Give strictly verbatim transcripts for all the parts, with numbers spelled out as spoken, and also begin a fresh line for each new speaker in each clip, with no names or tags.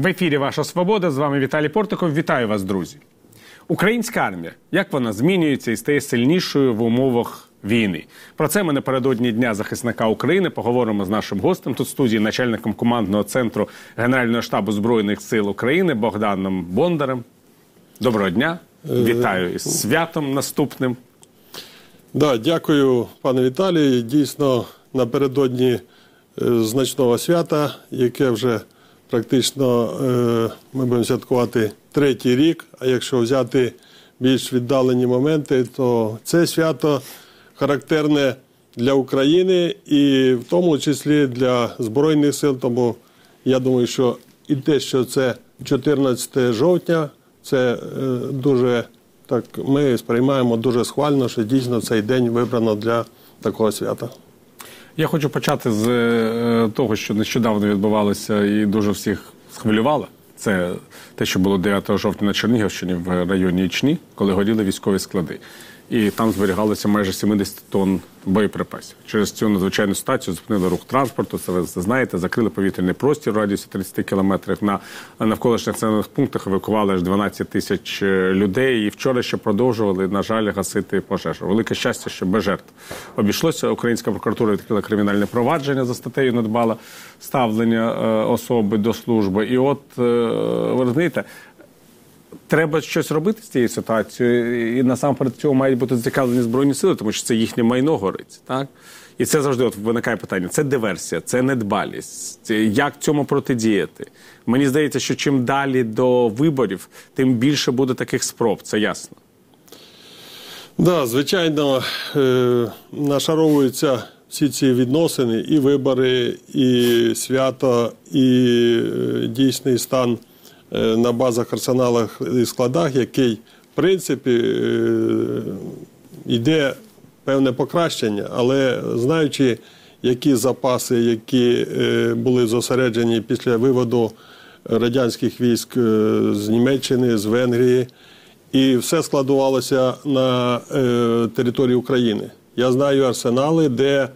В ефірі «Ваша Свобода», з вами Віталій Портиков. Вітаю вас, друзі. Українська армія, як вона змінюється і стає сильнішою в умовах війни? Про це ми напередодні Дня захисника України поговоримо з нашим гостем. Тут в студії начальником командного центру Генерального штабу Збройних сил України Богданом Бондарем. Доброго дня. Вітаю із святом наступним.
Да, дякую, пане Віталій. Дійсно, напередодні значного свята, яке вже практично ми будемо святкувати третій рік, а якщо взяти більш віддалені моменти, то це свято характерне для України і в тому числі для Збройних сил, тому я думаю, що і те, що це чотирнадцяте жовтня, це дуже, так, ми сприймаємо дуже схвально, що дійсно цей день вибрано для такого свята.
Я хочу почати з того, що нещодавно відбувалося і дуже всіх схвилювало. Це те, що було дев'ятого жовтня на Чернігівщині в районі Ічні, коли горіли військові склади. І там зберігалося майже сімдесят тонн боєприпасів. Через цю надзвичайну ситуацію зупинили рух транспорту, це ви знаєте, закрили повітряний простір в радіусі тридцять кілометрів. На навколишніх населених пунктах евакували аж дванадцять тисяч людей. І вчора ще продовжували, на жаль, гасити пожежу. Велике щастя, що без жертв обійшлося. Українська прокуратура відкрила кримінальне провадження за статтею «Недбале ставлення особи до служби». І от, ви розумієте, треба щось робити з цією ситуацією, і насамперед цього мають бути зацікавлені Збройні сили, тому що це їхнє майно горить, так? І це завжди от виникає питання. Це диверсія, це недбалість. Як цьому протидіяти? Мені здається, що чим далі до виборів, тим більше буде таких спроб, це ясно.
Так, да, звичайно, е нашаровуються всі ці відносини, і вибори, і свято, і е дійсний стан на базах, арсеналах і складах, який, в принципі, йде певне покращення, але знаючи, які запаси, які були зосереджені після виводу радянських військ з Німеччини, з Венгрії, і все складувалося на території України. Я знаю арсенали, де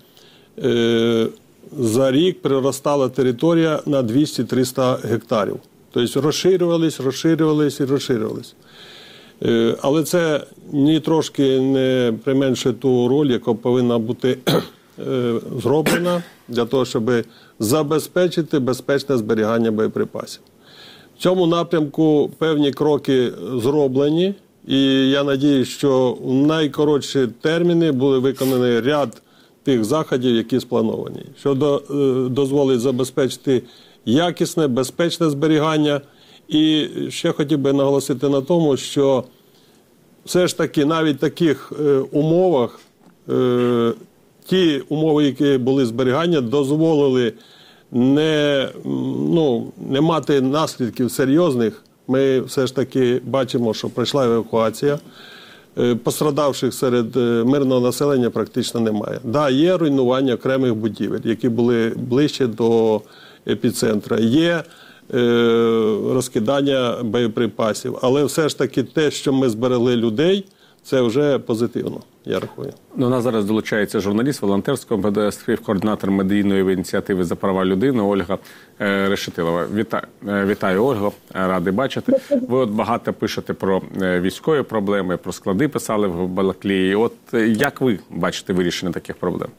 за рік приростала територія на двісті-триста гектарів. Тобто розширювались, розширювались і розширювались. Але це ні трошки не применшує ту роль, яка повинна бути зроблена для того, щоб забезпечити безпечне зберігання боєприпасів. В цьому напрямку певні кроки зроблені, і я сподіваюся, що в найкоротші терміни були виконані ряд тих заходів, які сплановані, що дозволить забезпечити якісне, безпечне зберігання. І ще хотів би наголосити на тому, що все ж таки навіть в таких е, умовах, е, ті умови, які були зберігання, дозволили не, ну, не мати наслідків серйозних. Ми все ж таки бачимо, що пройшла евакуація. Е, пострадавших серед мирного населення практично немає. Так, да, є руйнування окремих будівель, які були ближче до епіцентра, є е, розкидання боєприпасів, але все ж таки те, що ми зберегли людей, це вже позитивно, я рахую.
Ну, у нас зараз долучається журналіст волонтерського співкоординатор медійної ініціативи «За права людини» Ольга е, Решетилова. Вітаю, е, вітаю, Ольго, радий бачити. Ви от багато пишете про е, військові проблеми, про склади писали в Балаклії. От е, як ви бачите вирішення таких проблем?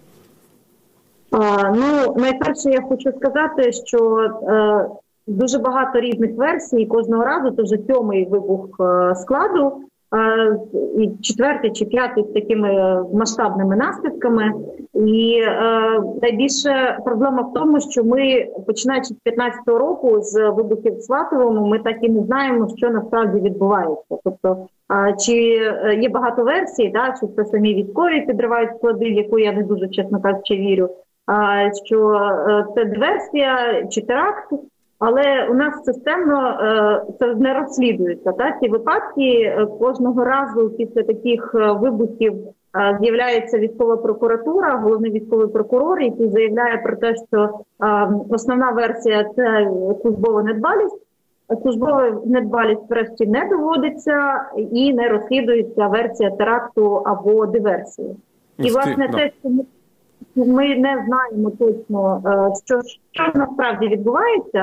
А, ну, найперше я хочу сказати, що е, дуже багато різних версій, кожного разу це вже сьомий вибух е, складу, е, і четвертий чи п'ятий з такими масштабними наслідками. І е, найбільша проблема в тому, що ми, починаючи з п'ятнадцятого року, з вибухів в Сватовому, ми так і не знаємо, що насправді відбувається. Тобто, е, чи є багато версій, да, чи це самі військові підривають склади, в яку я не дуже, чесно кажучи, вірю, що це диверсія чи теракт, але у нас системно це не розслідується. Так? Ці випадки кожного разу після таких вибухів з'являється військова прокуратура, головний військовий прокурор, який заявляє про те, що основна версія – це службова недбалість. Службова недбалість врешті не доводиться і не розслідується версія теракту або диверсії. І, власне, те, що ми ми не знаємо точно, що, що насправді відбувається,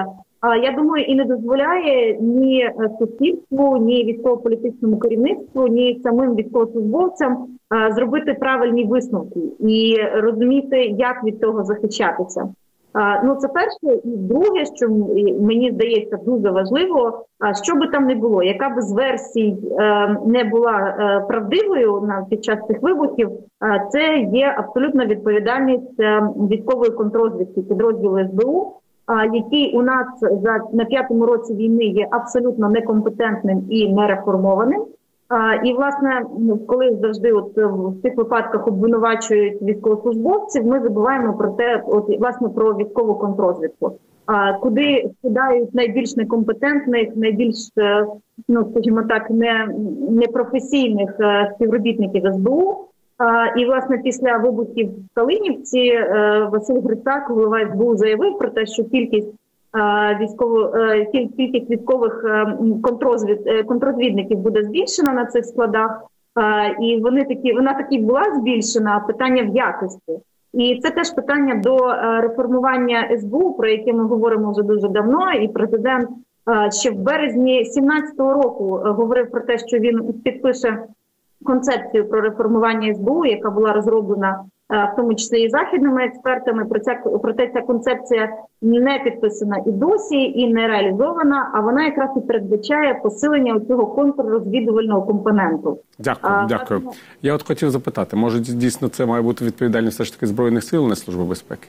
я думаю, і не дозволяє ні суспільству, ні військово-політичному керівництву, ні самим військовослужбовцям зробити правильні висновки і розуміти, як від того захищатися. Ну, це перше. І друге, що мені здається дуже важливо, що би там не було, яка б з версій не була правдивою під час цих вибухів, це є абсолютна відповідальність військової контррозвідки підрозділу ес бе у, який у нас за, на п'ятому році війни є абсолютно некомпетентним і нереформованим. А, і, власне, коли завжди от в цих випадках обвинувачують військовослужбовців, ми забуваємо про те, от, власне, про військову контррозвідку, а, куди скидають найбільш некомпетентних, найбільш, ну, скажімо так, не, непрофесійних співробітників ес бе у. А, і, власне, після вибухів в Калинівці Василь Грицак, голова ес бе у, заявив про те, що кількість військово кількість військових контррозвід, контррозвідників буде збільшена на цих складах, і вони такі вона таки була збільшена. Питання в якості, і це теж питання до реформування ес бе у, про яке ми говоримо вже дуже давно. І президент ще в березні сімнадцятого року говорив про те, що він підпише концепцію про реформування ес бе у, яка була розроблена в тому числі і західними експертами. Проте ця концепція не підписана і досі, і не реалізована, а вона якраз і передбачає посилення цього контррозвідувального компоненту.
Дякую, а, дякую. Так... Я от хотів запитати, може дійсно це має бути відповідальність все ж таки Збройних сил, не Служби безпеки?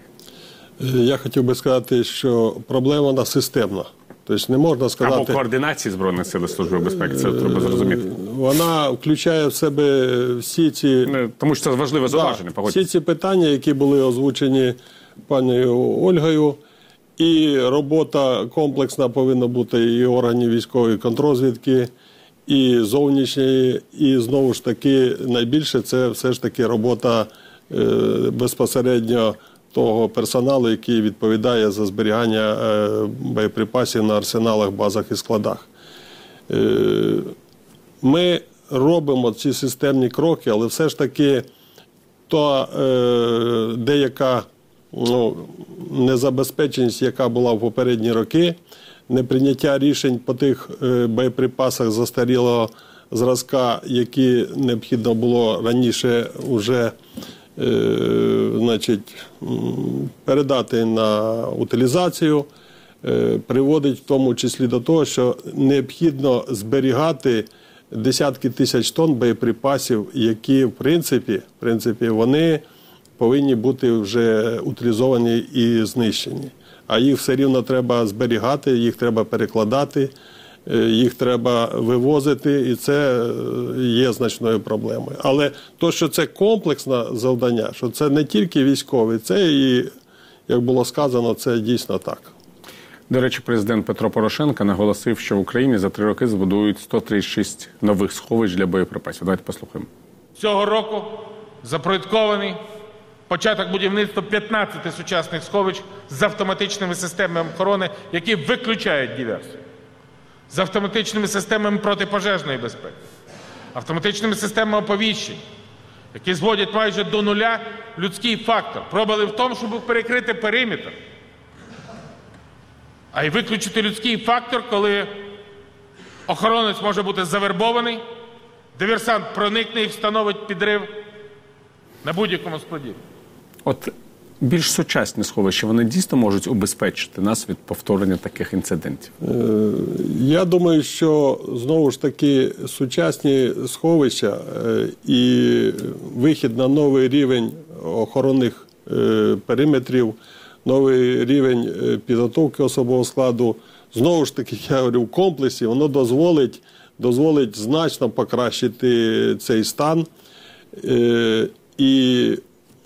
Я хотів би сказати, що проблема вона системна. Тобто не можна сказати...
Або координації Збройних сил і Служби безпеки, це треба зрозуміти.
Вона включає в себе всі ці...
Тому що це важливе зауваження,
да, всі ці питання, які були озвучені пані Ольгою, і робота комплексна повинна бути і органів військової контррозвідки, і зовнішньої, і знову ж таки найбільше це все ж таки робота е, безпосередньо того персоналу, який відповідає за зберігання боєприпасів на арсеналах, базах і складах. Ми робимо ці системні кроки, але все ж таки та деяка ну, незабезпеченість, яка була в попередні роки, неприйняття рішень по тих боєприпасах застарілого зразка, які необхідно було раніше вже значить, передати на утилізацію, приводить в тому числі до того, що необхідно зберігати десятки тисяч тонн боєприпасів, які в принципі, в принципі вони повинні бути вже утилізовані і знищені. А їх все рівно треба зберігати, їх треба перекладати, їх треба вивозити, і це є значною проблемою. Але то, що це комплексне завдання, що це не тільки військові, це і, як було сказано, це дійсно так.
До речі, президент Петро Порошенко наголосив, що в Україні за три роки збудують сто тридцять шість нових сховищ для боєприпасів. Давайте послухаємо.
Цього року запроєктований початок будівництва п'ятнадцяти сучасних сховищ з автоматичними системами охорони, які виключають диверсію. З автоматичними системами протипожежної безпеки, автоматичними системами оповіщень, які зводять майже до нуля людський фактор. Пробували в тому, щоб перекрити периметр, а й виключити людський фактор, коли охоронець може бути завербований, диверсант проникне і встановить підрив на будь-якому складі.
От більш сучасні сховища, вони дійсно можуть убезпечити нас від повторення таких інцидентів?
Я думаю, що знову ж таки сучасні сховища і вихід на новий рівень охоронних периметрів, новий рівень підготовки особового складу, знову ж таки, я говорю, в комплексі, воно дозволить, дозволить значно покращити цей стан. І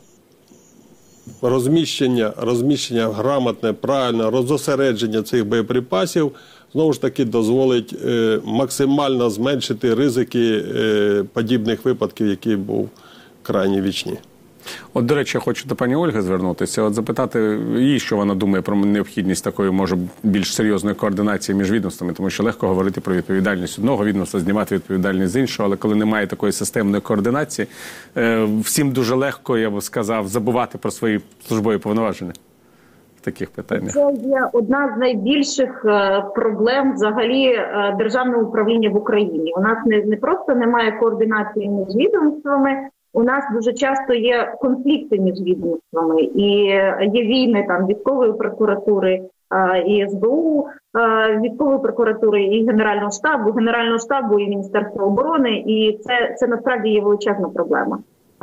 розміщення, розміщення грамотне, правильне, розосередження цих боєприпасів знову ж таки дозволить е, максимально зменшити ризики е, подібних випадків, які був крайні вічні.
От, до речі, я хочу до пані Ольги звернутися, от запитати її, що вона думає про необхідність такої, може, більш серйозної координації між відомствами, тому що легко говорити про відповідальність одного відомства, знімати відповідальність з іншого, але коли немає такої системної координації, всім дуже легко, я б сказав, забувати про свої службові повноваження. в таких питаннях?
Це є одна з найбільших е, проблем взагалі е, державного управління в Україні. У нас не, не просто немає координації між відомствами, у нас дуже часто є конфлікти між відомствами. І є війни там військової прокуратури, е, і ес бе у, е, військової прокуратури, і Генерального штабу, Генерального штабу, і Міністерства оборони. І це, це насправді є величезна проблема.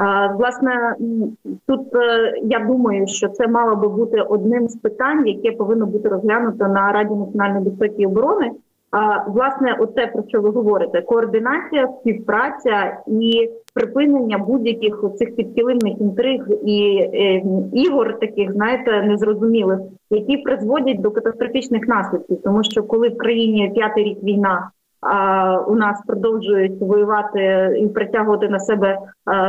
Власне, тут я думаю, що це мало би бути одним з питань, яке повинно бути розглянуто на Раді національної безпеки і оборони. Власне, оце, про що ви говорите, координація, співпраця і припинення будь-яких цих підкилимних інтриг і е, ігор таких, знаєте, незрозумілих, які призводять до катастрофічних наслідків. Тому що коли в країні п'ятий рік війна, а у нас продовжують воювати і притягувати на себе а,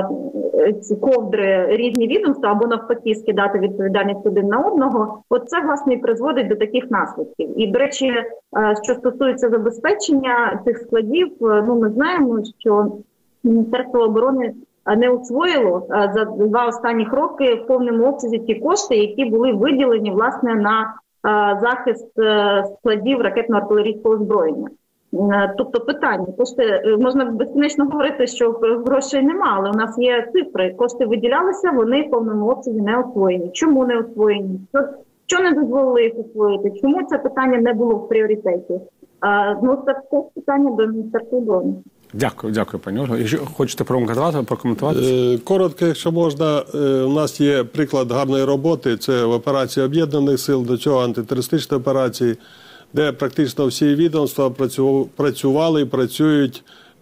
ці ковдри різні відомства або навпаки скидати відповідальність один на одного, от це, власне, і призводить до таких наслідків. І, до речі, а, що стосується забезпечення цих складів, ну ми знаємо, що Міністерство оборони не освоїло а, за два останніх роки в повному обсязі ті кошти, які були виділені, власне, на а, захист а, складів ракетно-артилерійського озброєння. Тобто питання, кошти, можна безкінечно говорити, що грошей немає, але у нас є цифри, кошти виділялися, вони в повному обсязі не освоєні. Чому не освоєні? Що, що не дозволили їх освоїти? Чому це питання не було в пріоритеті? А, ну, це все питання до Міністерства оборони.
Дякую, дякую, пані Ольго. Якщо хочете прокоментувати, прокоментувати?
Коротко, якщо можна, у нас є приклад гарної роботи, це в операції Об'єднаних сил, до цього антитерористичної операції, де практично всі відомства працювали і працюють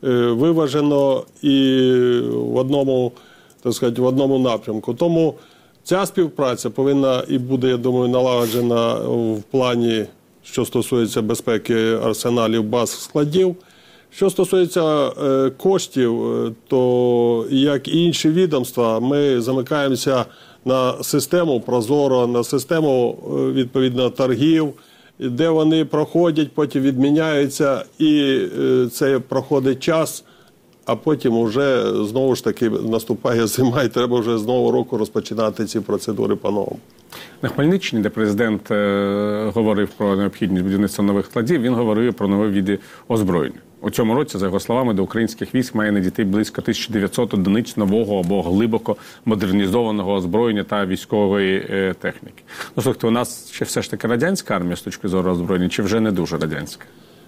виважено і в одному, так сказати, в одному напрямку. Тому ця співпраця повинна і буде, я думаю, налагоджена в плані, що стосується безпеки арсеналів, баз, складів. Що стосується коштів, то, як і інші відомства, ми замикаємося на систему Прозоро, на систему, відповідно, торгів, де вони проходять, потім відміняються, і це проходить час, а потім вже знову ж таки наступає зима, і треба вже з нового року розпочинати ці процедури по-новому.
На Хмельниччині, де президент е, говорив про необхідність будівництва нових складів, він говорив про нові види озброєння. У цьому році, за його словами, до українських військ має надійти близько тисяча дев'ятсот одиниць нового або глибоко модернізованого озброєння та військової е, техніки. Ну, слухайте, у нас ще все ж таки радянська армія з точки зору озброєння, чи вже не дуже радянська?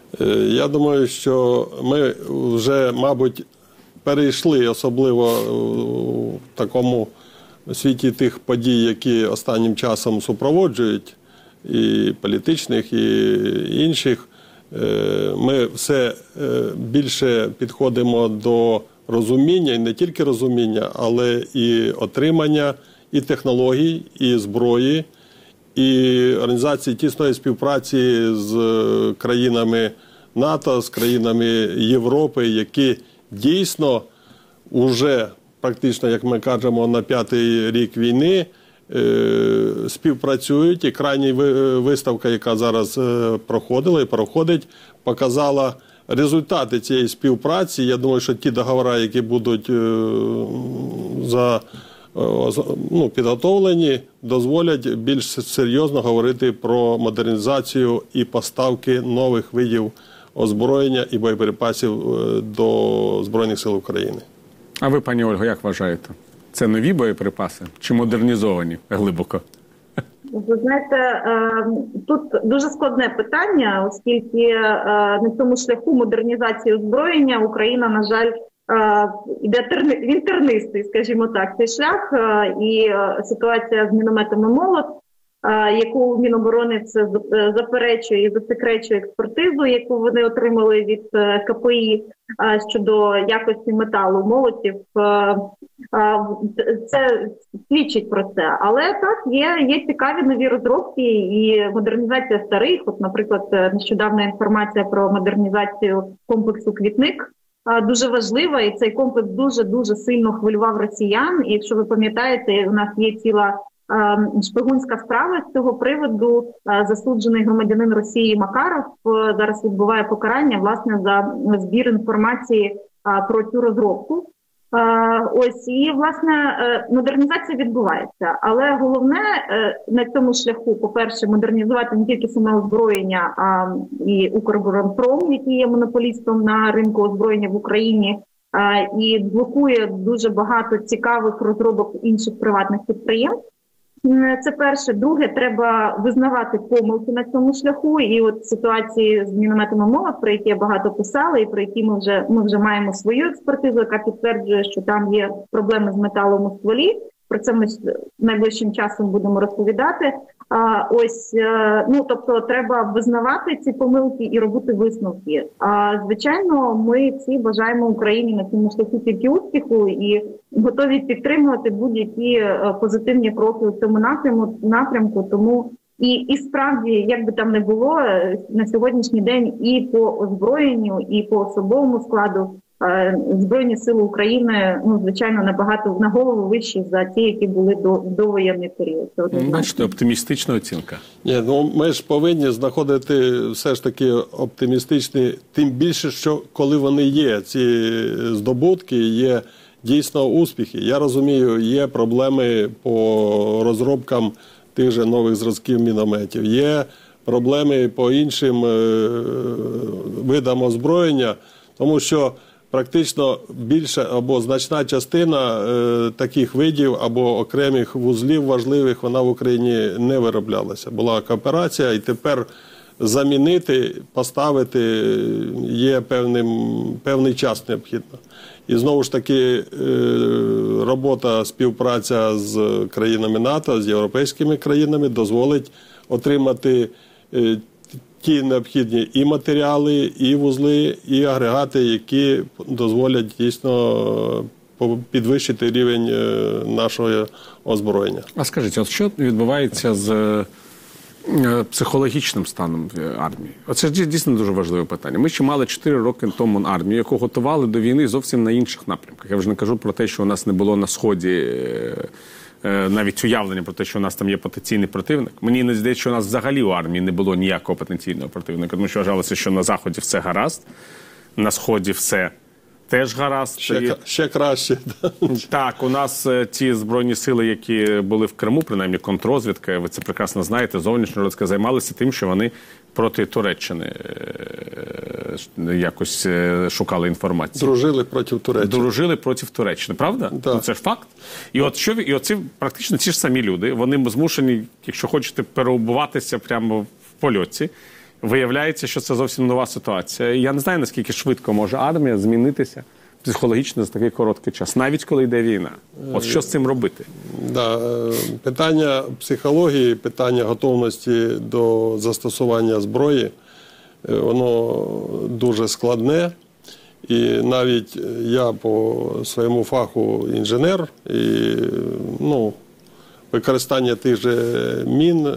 Я думаю, що ми вже, мабуть, перейшли, особливо в такому світі тих подій, які останнім часом супроводжують, і політичних, і інших. Ми все більше підходимо до розуміння, і не тільки розуміння, але і отримання і технологій, і зброї, і організації тісної співпраці з країнами НАТО, з країнами Європи, які дійсно вже практично, як ми кажемо, на п'ятий рік війни співпрацюють. І крайня виставка, яка зараз проходила і проходить, показала результати цієї співпраці. Я думаю, що ті договори, які будуть за, ну, підготовлені, дозволять більш серйозно говорити про модернізацію і поставки нових видів озброєння і боєприпасів до Збройних сил України.
А ви, пані Ольго, як вважаєте? Це нові боєприпаси чи модернізовані глибоко?
Ви знаєте, тут дуже складне питання, оскільки на цьому шляху модернізації озброєння Україна, на жаль, йде він тернистий, скажімо так, цей шлях. І ситуація з мінометами «Молот», яку Міноборони це заперечує і засекречує експертизу, яку вони отримали від ка пе і щодо якості металу молотів. Це свідчить про це. Але так, є, є цікаві нові розробки і модернізація старих. От, наприклад, нещодавна інформація про модернізацію комплексу «Квітник» дуже важлива, і цей комплекс дуже-дуже сильно хвилював росіян. І якщо ви пам'ятаєте, у нас є ціла шпигунська справа з цього приводу. Засуджений громадянин Росії Макаров зараз відбуває покарання, власне, за збір інформації про цю розробку. Ось, і, власне, модернізація відбувається. Але головне на цьому шляху, по-перше, модернізувати не тільки саме озброєння, а і Укроборонпром, який є монополістом на ринку озброєння в Україні, і блокує дуже багато цікавих розробок інших приватних підприємств. Це перше. Друге, треба визнавати помилки на цьому шляху. І от ситуації з мінометами МОВАС, про які я багато писала, і про які ми вже, ми вже маємо свою експертизу, яка підтверджує, що там є проблеми з металом у стволі. Про це ми найближчим часом будемо розповідати. А, ось, ну, тобто, треба визнавати ці помилки і робити висновки. А, звичайно, ми всі бажаємо Україні на цьому шляху тільки успіху і готові підтримувати будь-які позитивні кроки у цьому напрямку, напрямку. Тому і, і справді, як би там не було, на сьогоднішній день і по озброєнню, і по особовому складу Збройні сили України, ну, звичайно, набагато на голову вищі за ті, які були до довоєнний період.
Бачите, оптимістична оцінка.
Ні, ну ми ж повинні знаходити все ж таки оптимістичні, тим більше, що коли вони є, ці здобутки, є дійсно успіхи. Я розумію, є проблеми по розробкам тих же нових зразків мінометів, є проблеми по іншим видам озброєння, тому що практично більша або значна частина е, таких видів або окремих вузлів важливих вона в Україні не вироблялася. Була кооперація, і тепер замінити, поставити є певним, певний час необхідно. І знову ж таки е, робота, співпраця з країнами НАТО, з європейськими країнами дозволить отримати е, ті необхідні і матеріали, і вузли, і агрегати, які дозволять дійсно підвищити рівень нашого озброєння.
А скажіть, от що відбувається з психологічним станом армії? Оце дійсно дуже важливе питання. Ми ще мали чотири роки тому армію, яку готували до війни зовсім на інших напрямках. Я вже не кажу про те, що у нас не було на Сході навіть уявлення про те, що у нас там є потенційний противник. Мені не здається, що у нас взагалі у армії не було ніякого потенційного противника, тому що вважалося, що на Заході все гаразд, на Сході все теж гаразд.
Ще, і... ще краще.
Так, у нас ті збройні сили, які були в Криму, принаймні контррозвідка, ви це прекрасно знаєте, зовнішня розвідка, займалися тим, що вони проти Туреччини якось шукали інформацію.
Дружили проти Туреччини.
Дружили проти Туреччини, правда?
Так.
Ну, це ж факт. І от що і оці практично ці ж самі люди, вони змушені, якщо хочете, переобуватися прямо в польоті. Виявляється, що це зовсім нова ситуація. Я не знаю, наскільки швидко може армія змінитися психологічно за такий короткий час, навіть коли йде війна. От що з цим робити?
Да, питання психології, питання готовності до застосування зброї, воно дуже складне. І навіть я по своєму фаху інженер, і ну, використання тих же мін,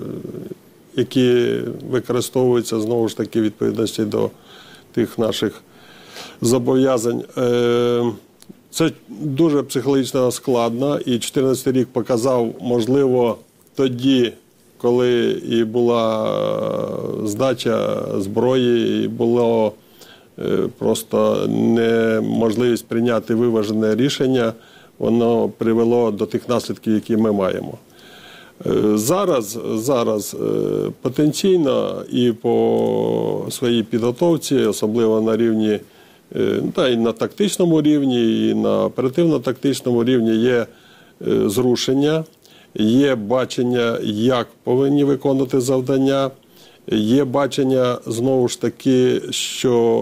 які використовуються, знову ж таки, відповідності до тих наших зобов'язань. Це дуже психологічно складно, і дві тисячі чотирнадцятий рік показав, можливо, тоді, коли і була здача зброї, і було просто неможливість прийняти виважене рішення, воно привело до тих наслідків, які ми маємо. Зараз, зараз потенційно і по своїй підготовці, особливо на рівні, та й на тактичному рівні, і на оперативно-тактичному рівні є зрушення, є бачення, як повинні виконувати завдання, є бачення, знову ж таки, що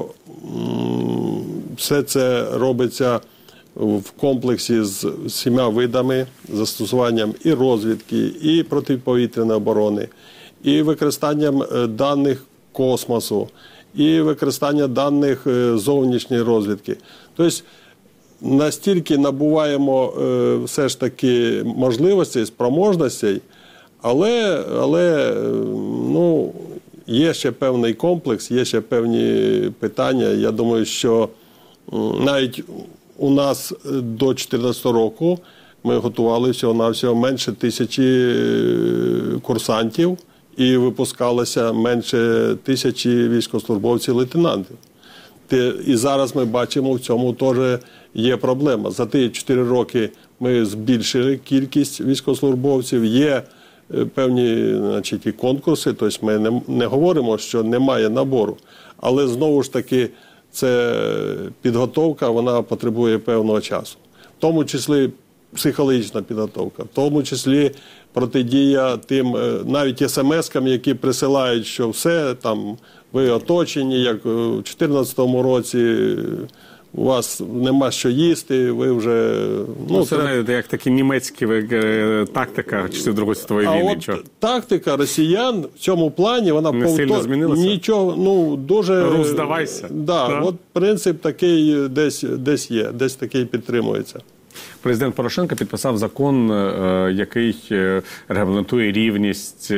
все це робиться в комплексі з всіма видами, застосуванням і розвідки, і протиповітряної оборони, і використанням даних космосу, і використання даних зовнішньої розвідки. Тобто настільки набуваємо все ж таки можливостей, спроможностей, але, але ну, є ще певний комплекс, є ще певні питання. Я думаю, що навіть у нас до дві тисячі чотирнадцятого року ми готували всього-навсього менше тисячі курсантів і випускалося менше тисячі військовослужбовців-лейтенантів. І зараз ми бачимо в цьому теж є проблема. За ті чотири роки ми збільшили кількість військовослужбовців, є певні, значить, і конкурси, тобто ми не, не говоримо, що немає набору. Але знову ж таки, це підготовка, вона потребує певного часу. В тому числі психологічна підготовка, в тому числі протидія тим, навіть смс-кам, які присилають, що все, там, ви оточені, як у дві тисячі чотирнадцятому році, у вас нема що їсти, ви вже...
Ну, це навіть як такі німецькі е, тактика часів Другої світової війни.
А от тактика росіян в цьому плані, вона
не сильно
повтор...
змінилася?
Нічого, ну, дуже...
Рух здавайся.
Да,
так,
от принцип такий десь, десь є, десь такий підтримується.
Президент Порошенко підписав закон, який регламентує рівність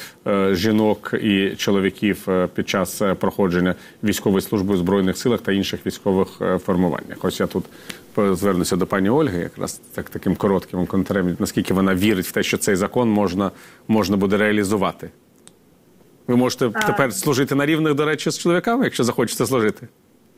жінок і чоловіків під час проходження військової служби у Збройних силах та інших військових формуваннях. Ось я тут звернуся до пані Ольги, якраз так, таким коротким коментарем, наскільки вона вірить в те, що цей закон можна, можна буде реалізувати. Ви можете а... тепер служити на рівних, до речі, з чоловіками, якщо захочете служити?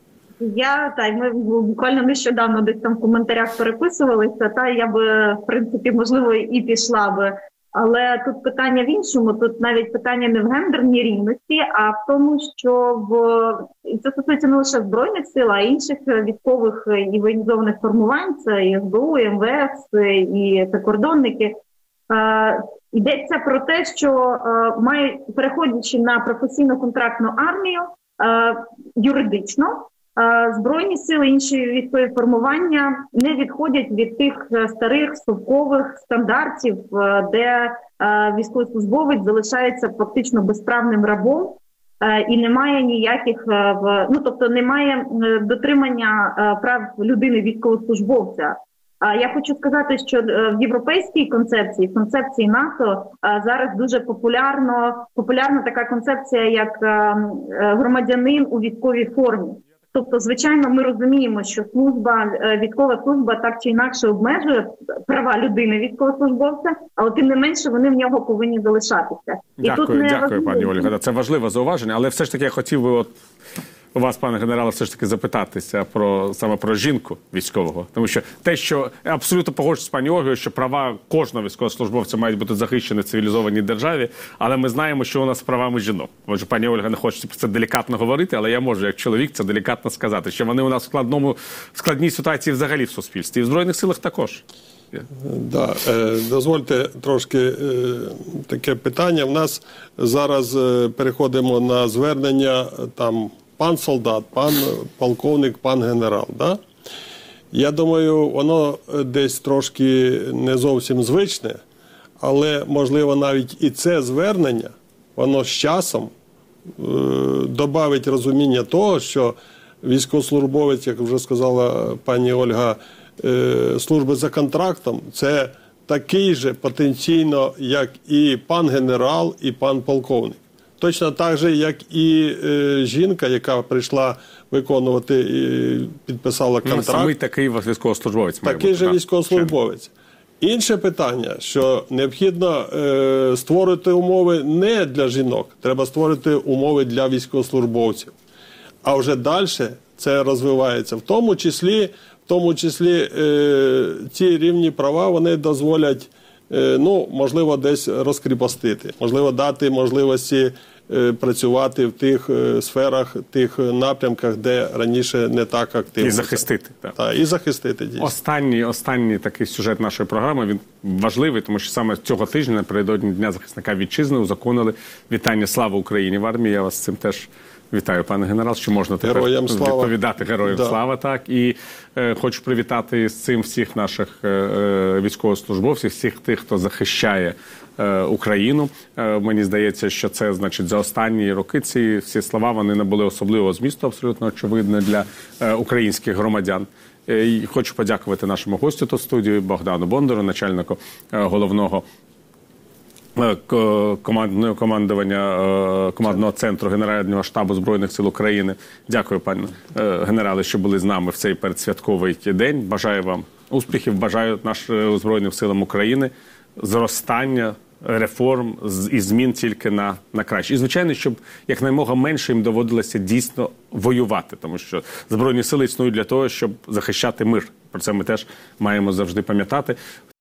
Я, так, ми буквально нещодавно десь там в коментарях переписувалися, та я би, в принципі, можливо, і пішла би. Але тут питання в іншому, тут навіть питання не в гендерній рівності, а в тому, що в і це стосується не лише Збройних сил, а й інших військових і воєнізованих формувань, це і ес бе у, і ем ве ес, і прикордонники. Е, йдеться про те, що е, має, переходячи на професійно-контрактну армію, е, юридично, Збройні сили, інші військові формування не відходять від тих старих совкових стандартів, де військовослужбовець залишається фактично безправним рабом і немає ніяких, ну тобто немає дотримання прав людини військовослужбовця. Я хочу сказати, що в європейській концепції, в концепції НАТО зараз дуже популярно, популярна така концепція, як громадянин у військовій формі. Тобто, звичайно, ми розуміємо, що служба, військова служба так чи інакше обмежує права людини військовослужбовця, але тим не менше вони в нього повинні залишатися.
Дякую,
І тут не
дякую,
важливо...
пані Ольга. Це важливе зауваження, але все ж таки я хотів би от у вас, пане генерале, все ж таки запитатися про саме про жінку військового. Тому що те, що я абсолютно погоджуюсь з пані Ольгою, що права кожного військовослужбовця мають бути захищені в цивілізованій державі, але ми знаємо, що у нас з правами жінок. Може, пані Ольга не хоче про це делікатно говорити, але я можу, як чоловік, це делікатно сказати, що вони у нас в складному, в складній ситуації взагалі в суспільстві. І в Збройних силах також.
Да, е, дозвольте трошки е, таке питання. В нас зараз е, переходимо на звернення там пан солдат, пан полковник, пан генерал. Да? Я думаю, воно десь трошки не зовсім звичне, але, можливо, навіть і це звернення, воно з часом е, добавить розуміння того, що військовослужбовець, як вже сказала пані Ольга, е, служби за контрактом, це такий же потенційно, як і пан генерал, і пан полковник. Точно так же, як і е, жінка, яка прийшла виконувати і підписала контракт. Ну,
саме такий військовослужбовець має
Такий
бути,
же
так?
військовослужбовець. Інше питання, що необхідно е, створити умови не для жінок, треба створити умови для військовослужбовців. А вже далі це розвивається. В тому числі, в тому числі е, ці рівні права, вони дозволять, ну, можливо, десь розкріпостити, можливо, дати можливості е, працювати в тих е, сферах, тих напрямках, де раніше не так активно.
І захистити. Так.
Так, і захистити, дійсно.
Останній, останній такий сюжет нашої програми, він важливий, тому що саме цього тижня, напередодні Дня захисника вітчизни, узаконили вітання «Слава Україні» в армії. Я вас з цим теж вітаю, пане генерал, що можна тепер
Героям слава.
відповідати героям да. слава. Так. І е, хочу привітати з цим всіх наших е, військовослужбовців, всіх тих, хто захищає е, Україну. Е, мені здається, що це, значить, за останні роки ці всі слова, вони не були особливого змісту, абсолютно очевидно, для е, українських громадян. Е, і хочу подякувати нашому гостю тут в студії Богдану Бондару, начальнику е, головного командного командування командного центру Генерального штабу Збройних сил України. Дякую, пане генерале, що були з нами в цей передсвятковий день. Бажаю вам успіхів, бажаю нашим Збройним силам України зростання реформ з- і змін тільки на, на краще. І, звичайно, щоб якнаймога менше їм доводилося дійсно воювати, тому що Збройні сили існують для того, щоб захищати мир. Про це ми теж маємо завжди пам'ятати.